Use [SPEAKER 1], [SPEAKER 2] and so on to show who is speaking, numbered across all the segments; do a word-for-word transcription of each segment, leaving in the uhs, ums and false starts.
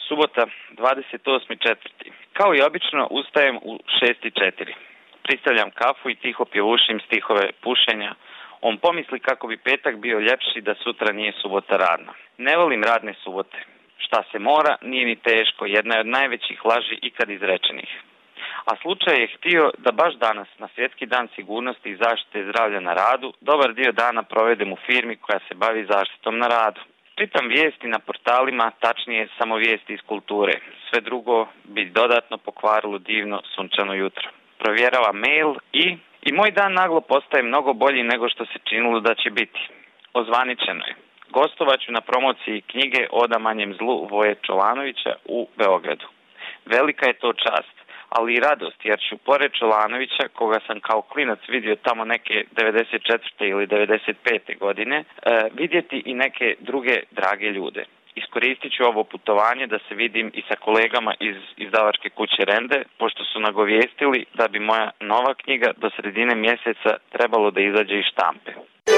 [SPEAKER 1] subota, dvadeset osmi četvrti Kao i obično, ustajem u šest i četiri. Pristavljam kafu i tiho pjevušim stihove pušenja. On pomisli kako bi petak bio ljepši da sutra nije subota radna. Ne volim radne subote. Šta se mora, nije ni teško, jedna je od najvećih laži ikad izrečenih. A slučaj je htio da baš danas, na Svjetski dan sigurnosti i zaštite zdravlja na radu, dobar dio dana provedem u firmi koja se bavi zaštitom na radu. Čitam vijesti na portalima, tačnije samo vijesti iz kulture. Sve drugo bi dodatno pokvarilo divno sunčano jutro. Provjeravam mail i... I moj dan naglo postaje mnogo bolji nego što se činilo da će biti. Ozvaničeno je. Gostovaću na promociji knjige Oda manjem zlu Voje Čolanovića u Beogradu. Velika je to čast, ali i radost, jer ću pored Čolanovića, koga sam kao klinac vidio tamo neke devedeset četvrte ili devedeset pete godine, e, vidjeti i neke druge drage ljude. Iskoristit ću ovo putovanje da se vidim i sa kolegama iz izdavačke kuće Rende, pošto su nagovijestili da bi moja nova knjiga do sredine mjeseca trebalo da izađe iz štampe.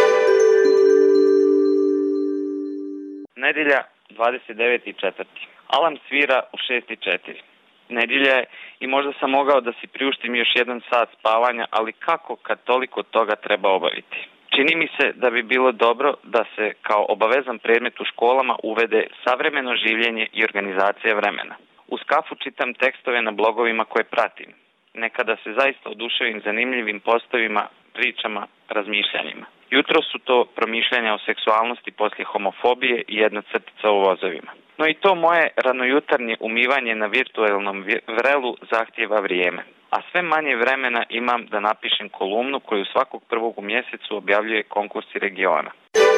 [SPEAKER 1] Nedjelja, dvadeset deveti četvrti Alarm svira u šest i četiri Nedjelja je i možda sam mogao da si priuštim još jedan sat spavanja, ali kako kad toliko toga treba obaviti? Čini mi se da bi bilo dobro da se kao obavezan predmet u školama uvede savremeno življenje i organizacija vremena. Uz kafu čitam tekstove na blogovima koje pratim. Nekada se zaista oduševim zanimljivim postovima, pričama, razmišljanjima. Jutro su to promišljanja o seksualnosti poslije homofobije i jedna crtica u vozovima. No i to moje ranojutarnje umivanje na virtualnom vrelu zahtijeva vrijeme. A sve manje vremena imam da napišem kolumnu koju svakog prvog u mjesecu objavljuje Konkursi regiona.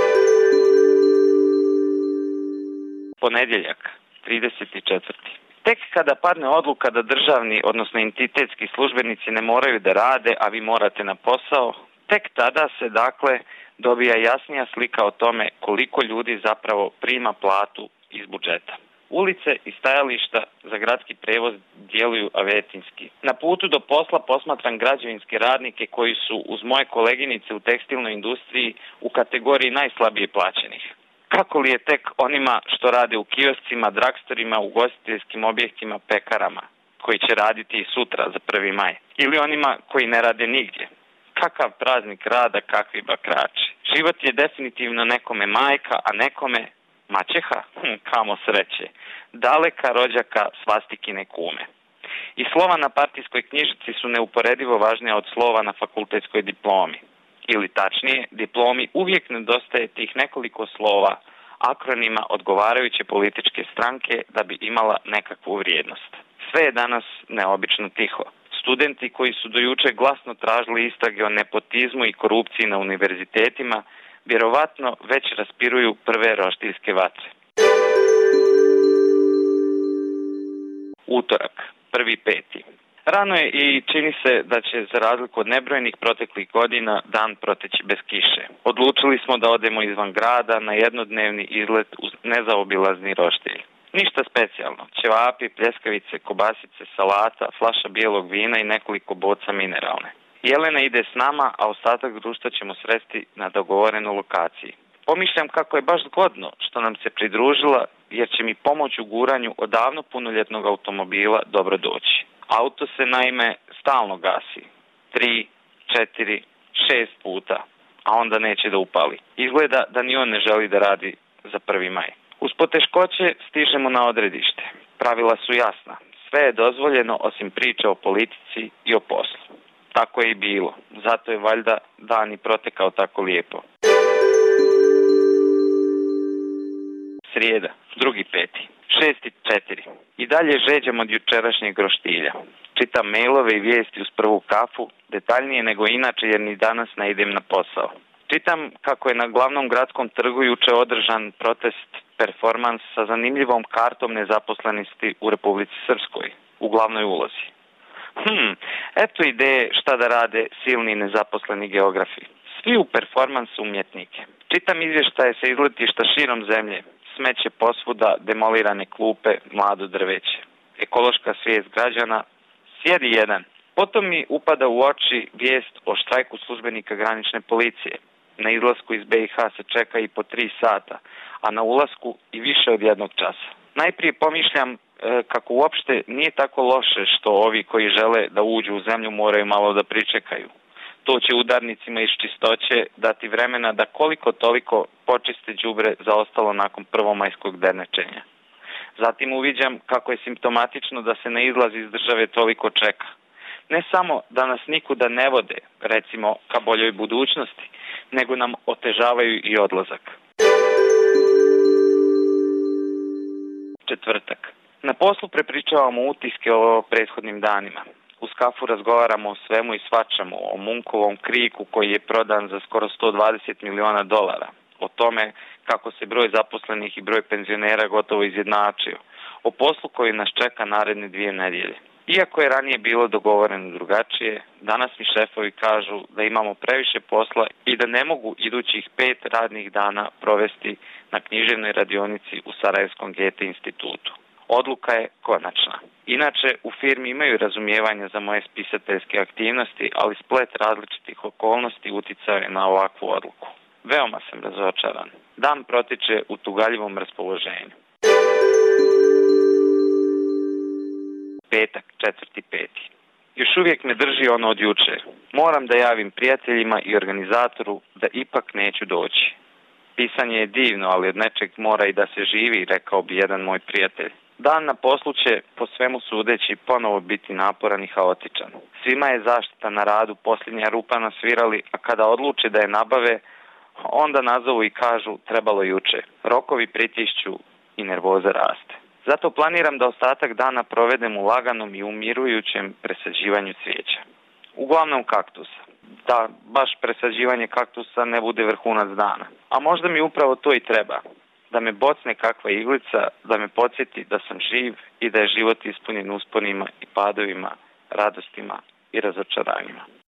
[SPEAKER 1] Ponedjeljak, trideseti četvrti Tek kada padne odluka da državni, odnosno entitetski službenici ne moraju da rade, a vi morate na posao, tek tada se dakle dobija jasnija slika o tome koliko ljudi zapravo prima platu iz budžeta. Ulice i stajališta za gradski prevoz djeluju avetinski. Na putu do posla posmatram građevinske radnike koji su uz moje koleginice u tekstilnoj industriji u kategoriji najslabije plaćenih. Kako li je tek onima što rade u kioscima, dragstorima, ugostiteljskim objektima, pekarama, koji će raditi i sutra za prvi maj? Ili onima koji ne rade nigdje? Kakav praznik rada, kakvi bakrači. Život je definitivno nekome majka, a nekome maćeha, hm, kamo sreće, daleka rođaka svastikine kume. I slova na partijskoj knjižici su neuporedivo važnija od slova na fakultetskoj diplomi. Ili tačnije, diplomi uvijek nedostaje tih nekoliko slova, akronima odgovarajuće političke stranke da bi imala nekakvu vrijednost. Sve je danas neobično tiho. Studenti koji su do juče glasno tražili istrage o nepotizmu i korupciji na univerzitetima vjerovatno već raspiruju prve roštiljske vatre. Utorak, prvi peti Rano je i čini se da će, za razliku od nebrojenih proteklih godina, dan proteći bez kiše. Odlučili smo da odemo izvan grada na jednodnevni izlet uz nezaobilazni roštilj. Ništa specijalno. Ćevapi, pljeskavice, kobasice, salata, flaša bijelog vina i nekoliko boca mineralne. Jelena ide s nama, a ostatak društva ćemo sresti na dogovorenoj lokaciji. Pomišljam kako je baš zgodno što nam se pridružila, jer će mi pomoć u guranju odavno punoljetnog automobila dobro doći. Auto se naime stalno gasi. Tri, četiri, šest puta, a onda neće da upali. Izgleda da ni on ne želi da radi za prvi maj. Uz poteškoće stižemo na odredište. Pravila su jasna. Sve je dozvoljeno osim priče o politici i o poslu. Tako je i bilo. Zato je valjda dan i protekao tako lijepo. Srijeda, drugi peti šest i četiri I dalje žeđam od jučerašnjeg roštilja. Čitam mailove i vijesti uz prvu kafu, detaljnije nego inače jer ni danas ne idem na posao. Čitam kako je na glavnom gradskom trgu juče održan protest performans sa zanimljivom kartom nezaposlenosti u Republici Srpskoj, u glavnoj ulozi. Hm, eto ideje šta da rade silni nezaposleni geografi. Svi u performansu umjetnike. Čitam izvještaje sa izletišta širom zemlje. Smeće posvuda, demolirane klupe, mlado drveće. Ekološka svijest građana, sjedi jedan. Potom mi upada u oči vijest o štrajku službenika granične policije. Na izlasku iz B i H se čeka i po tri sata, a na ulasku i više od jednog časa. Najprije pomišljam kako uopšte nije tako loše što ovi koji žele da uđu u zemlju moraju malo da pričekaju. To će udarnicima iz čistoće dati vremena da koliko toliko počiste đubre zaostalo nakon prvomajskog dernečenja. Zatim uviđam kako je simptomatično da se na izlaz iz države toliko čeka. Ne samo da nas nikuda ne vode, recimo ka boljoj budućnosti, nego nam otežavaju i odlazak. Četvrtak. Na poslu prepričavamo utiske o prethodnim danima. U kafu razgovaramo o svemu i svačemu, o Munkovom kriku koji je prodan za skoro sto dvadeset miliona dolara, o tome kako se broj zaposlenih i broj penzionera gotovo izjednačio, o poslu koji nas čeka naredne dvije nedjelje. Iako je ranije bilo dogovoreno drugačije, danas mi šefovi kažu da imamo previše posla i da ne mogu idućih pet radnih dana provesti na književnoj radionici u Sarajevskom Gete institutu. Odluka je konačna. Inače, u firmi imaju razumijevanja za moje spisateljske aktivnosti, ali splet različitih okolnosti uticao je na ovakvu odluku. Veoma sam razočaran. Dan protiče u tugaljivom raspoloženju. Petak, četvrti peti. Još uvijek me drži ono od juče. Moram da javim prijateljima i organizatoru da ipak neću doći. Pisanje je divno, ali od nečeg mora i da se živi, rekao bi jedan moj prijatelj. Dan na poslu će, po svemu sudeći, ponovo biti naporan i haotičan. Svima je zaštita na radu posljednja rupa nasvirali, a kada odluče da je nabave, onda nazovu i kažu trebalo juče. Rokovi pritišću i nervoza raste. Zato planiram da ostatak dana provedem u laganom i umirujućem presađivanju cvijeća. Uglavnom kaktusa. Da baš presađivanje kaktusa ne bude vrhunac dana. A možda mi upravo to i treba. Da me bocne kakva iglica, da me podsjeti da sam živ i da je život ispunjen usponima i padovima, radostima i razočaranjima.